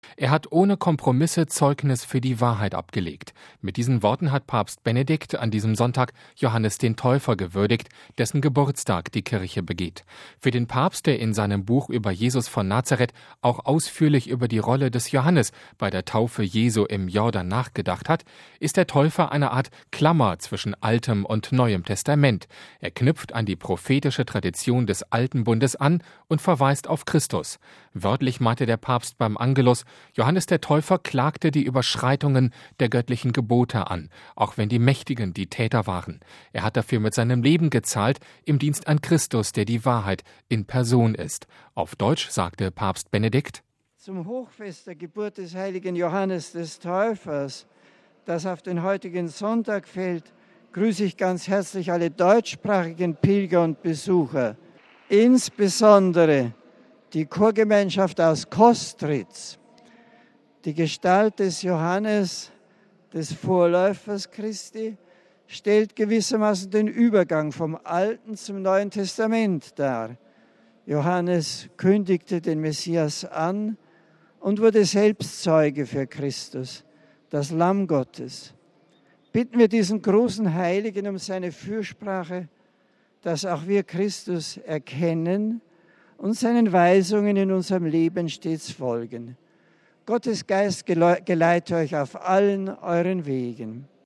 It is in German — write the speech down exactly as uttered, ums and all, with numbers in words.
Er hat ohne Kompromisse Zeugnis für die Wahrheit abgelegt. Mit diesen Worten hat Papst Benedikt an diesem Sonntag Johannes den Täufer gewürdigt, dessen Geburtstag die Kirche begeht. Für den Papst, der in seinem Buch über Jesus von Nazareth auch ausführlich über die Rolle des Johannes bei der Taufe Jesu im Jordan nachgedacht hat, ist der Täufer eine Art Klammer zwischen Altem und Neuem Testament. Er knüpft an die prophetische Tradition des Alten Bundes an und verweist auf Christus. Wörtlich meinte der Papst beim Angelus: Johannes der Täufer klagte die Überschreitungen der göttlichen Gebote an, auch wenn die Mächtigen die Täter waren. Er hat dafür mit seinem Leben gezahlt, im Dienst an Christus, der die Wahrheit in Person ist. Auf Deutsch sagte Papst Benedikt: Zum Hochfest der Geburt des heiligen Johannes des Täufers, das auf den heutigen Sonntag fällt, grüße ich ganz herzlich alle deutschsprachigen Pilger und Besucher, insbesondere die Chorgemeinschaft aus Kostritz. Die Gestalt des Johannes, des Vorläufers Christi, stellt gewissermaßen den Übergang vom Alten zum Neuen Testament dar. Johannes kündigte den Messias an und wurde selbst Zeuge für Christus, das Lamm Gottes. Bitten wir diesen großen Heiligen um seine Fürsprache, dass auch wir Christus erkennen und seinen Weisungen in unserem Leben stets folgen. Gottes Geist geleite euch auf allen euren Wegen.